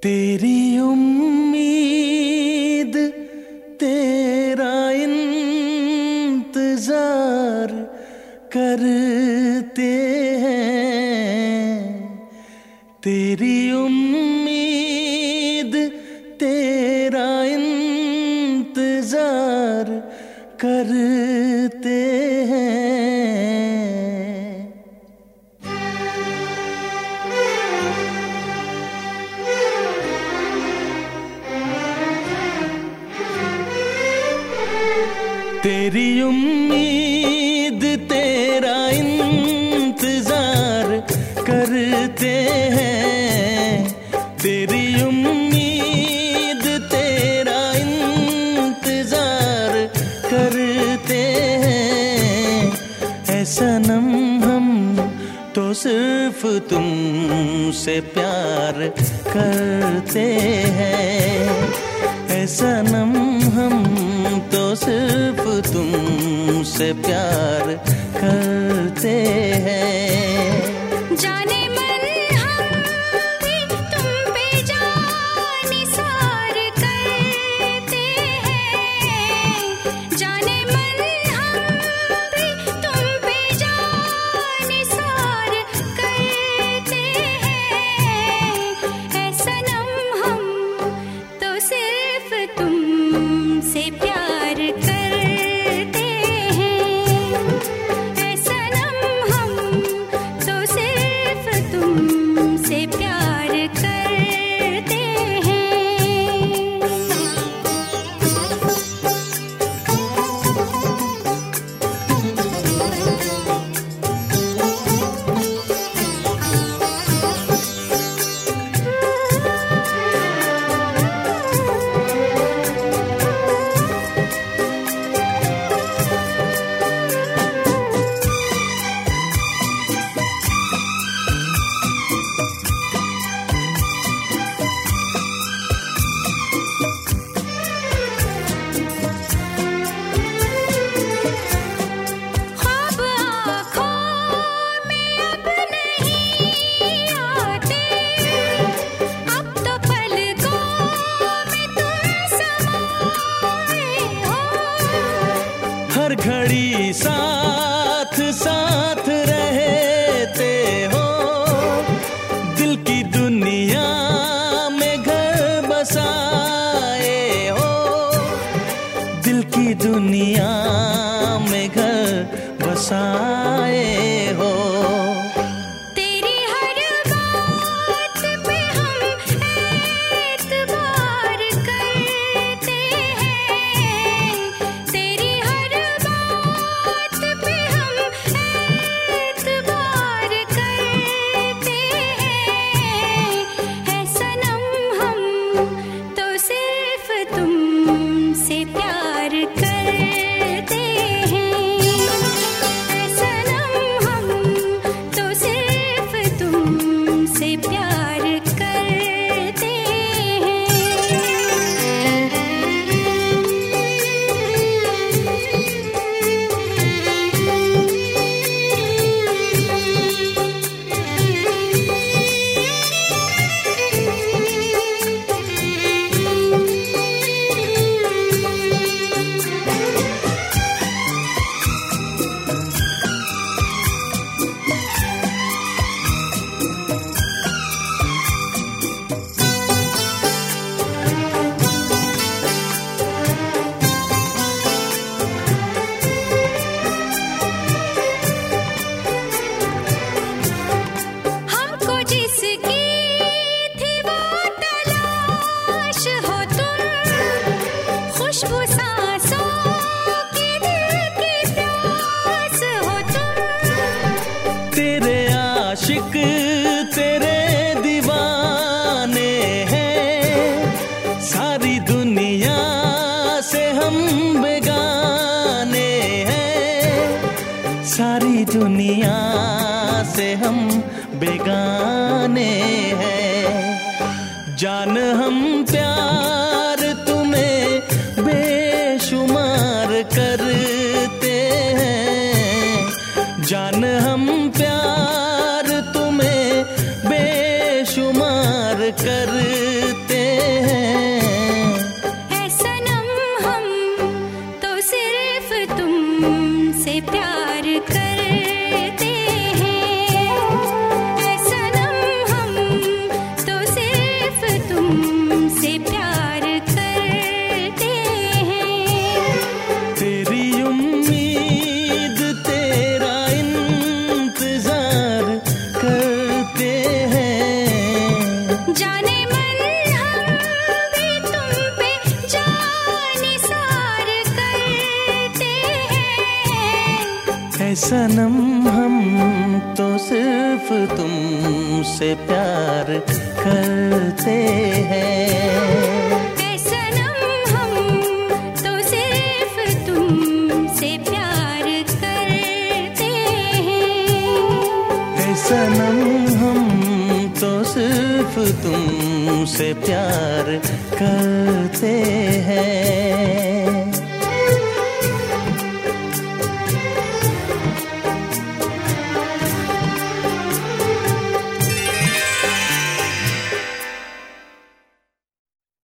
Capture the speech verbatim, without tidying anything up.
तेरी उम्मीद तेरा इंतजार करते हैं, तेरी उम्मीद तेरा इंतजार करते हैं। तेरी उम्मीद तेरा इंतजार करते हैं, तेरी उम्मीद तेरा इंतजार करते हैं। ऐ सनम हम तो सिर्फ तुमसे प्यार करते हैं, ऐ सनम हम तो सिर्फ तुमसे प्यार करते हैं। जाने मन हम भी तुम पे जान निसार करते हैं, जाने मन हम भी तुम पे जान निसार करते हैं। ऐ सनम हम तो सिर्फ तुमसे प्यार करते हैं, ऐ सनम हम तो सिर्फ तुमसे प्यार करते हैं। ख्वाब आँखों में अब नहीं आते, अब तो पलकों में तुम समाए हो। हर घड़ी साथ साथ रहते हो, दिल की दुनिया में घर बसाए हो, दिल की दुनिया में घर बसाए हो। तेरी हर बात पे हम एतबार करते हैं, तेरी हर बात पे हम एतबार करते हैं। ऐ सनम हम तो सिर्फ तुमसे प्यार करते हैं, ऐ सनम हम तो सिर्फ तुमसे प्यार करते हैं। हमको जिसकी थी वो तलाश हो तुम, खुशबू सांसों की दिल की प्यास हो तुम। तेरे आशिक तेरे दीवाने हैं, सारी दुनिया से हम बेगाने हैं, सारी दुनिया से हम बेगाने हैं। जान हम प्यार तुम्हें बेशुमार करते हैं, जान हम प्यार तुम्हें बेशुमार करते जाने मन हम भी तुम पे जान निसार करते हैं। ऐ सनम हम तो सिर्फ तुमसे प्यार करते हैं। ऐ सनम हम तो सिर्फ तुमसे प्यार करते हैं। ऐ सनम हम तो सिर्फ तुमसे प्यार करते हैं।